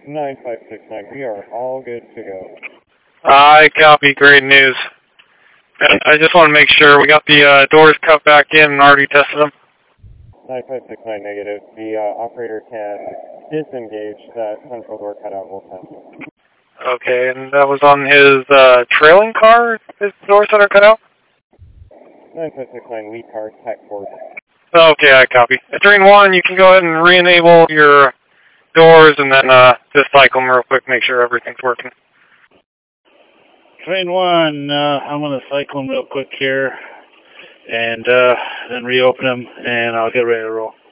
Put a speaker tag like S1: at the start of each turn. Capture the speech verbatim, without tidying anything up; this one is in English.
S1: nine five six nine, we are all good to go.
S2: I copy. Great news. I just want to make sure we got the uh, doors cut back in and already tested them.
S1: nine five six nine negative. The uh, operator can disengage that central door cutout. We'll test it.
S2: Okay, and that was on his uh, trailing car, his doors that are cut out?
S1: nine five six nine, lead car, tech force.
S2: Okay, I copy. At train one, you can go ahead and re-enable your doors and then uh, just cycle them real quick, make sure everything's working.
S3: Train one, uh, I'm going to cycle them real quick here and uh, then reopen them, and I'll get ready to roll.